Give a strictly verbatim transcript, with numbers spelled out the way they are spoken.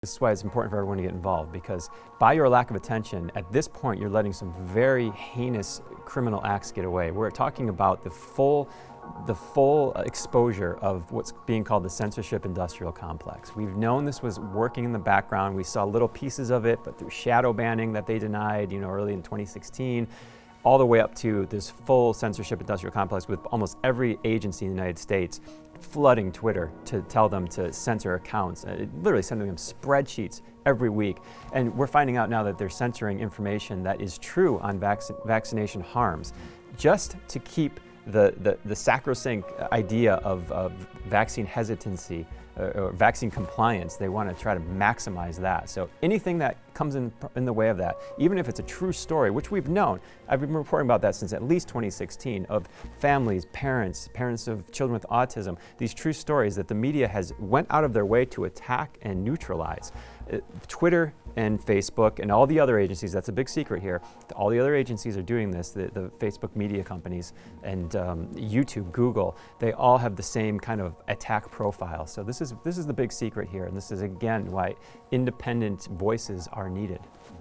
This is why it's important for everyone to get involved, because by your lack of attention, at this point you're letting some very heinous criminal acts get away. We're talking about the full, the full exposure of what's being called the censorship industrial complex. We've known this was working in the background. We saw little pieces of it, but through shadow banning that they denied, you know, early in twenty sixteen, all the way up to this full censorship industrial complex with almost every agency in the United States flooding Twitter to tell them to censor accounts, uh, literally sending them spreadsheets every week. And we're finding out now that they're censoring information that is true on vac vaccination harms, just to keep the, the, the sacrosanct idea of, of vaccine hesitancy uh, or vaccine compliance. They want to try to maximize that. So anything that comes in, in the way of that, even if it's a true story, which we've known, I've been reporting about that since at least twenty sixteen, of families, parents, parents of children with autism, these true stories that the media has went out of their way to attack and neutralize. Uh, Twitter and Facebook and all the other agencies, that's a big secret here, all the other agencies are doing this, the, the Facebook media companies and um, YouTube, Google, they all have the same kind of attack profile. So this is, this is the big secret here, and this is again why independent voices are needed.